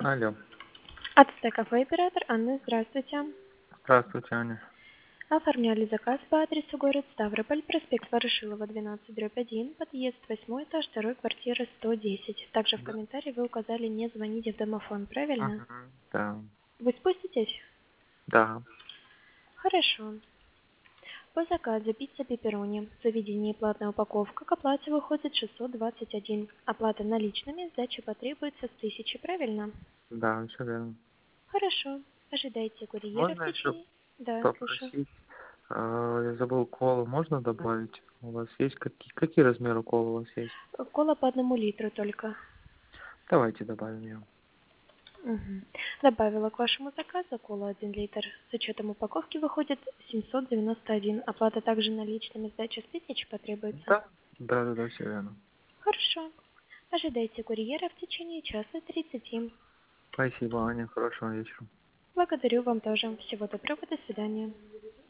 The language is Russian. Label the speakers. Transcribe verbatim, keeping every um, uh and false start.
Speaker 1: Алло.
Speaker 2: Ацтек кафе оператор Анна, здравствуйте.
Speaker 1: Здравствуйте, Аня.
Speaker 2: Оформляли заказ по адресу город Ставрополь, проспект Ворошилова, двенадцать, дробь один, подъезд восьмой этаж, второй квартира сто десять. Также в
Speaker 1: Да.
Speaker 2: комментарии вы указали не звоните в домофон, правильно?
Speaker 1: Мгм. Да.
Speaker 2: Вы спуститесь?
Speaker 1: Да.
Speaker 2: Хорошо. По заказу пицца пепперони. В заведении платная упаковка. К оплате выходит шестьсот двадцать один. Оплата наличными, сдача потребуется с тысячи, правильно?
Speaker 1: Да, все верно.
Speaker 2: Хорошо. Ожидайте курьера в
Speaker 1: Можно еще
Speaker 2: течение... Да, слушаю.
Speaker 1: попросить, а, я забыл, колу можно добавить? У вас есть какие, какие размеры колы у вас есть?
Speaker 2: Кола по одному литру только.
Speaker 1: Давайте добавим ее.
Speaker 2: Мгм. Добавила к вашему заказу кола один литр. С учетом упаковки выходит семьсот девяносто один. Оплата также наличными, сдача с тысячи потребуется.
Speaker 1: Да? Да, да, да, все верно.
Speaker 2: Хорошо. Ожидайте курьера в течение часа тридцати.
Speaker 1: Спасибо, Аня, хорошего вечера.
Speaker 2: Благодарю вам тоже. Всего доброго, до свидания.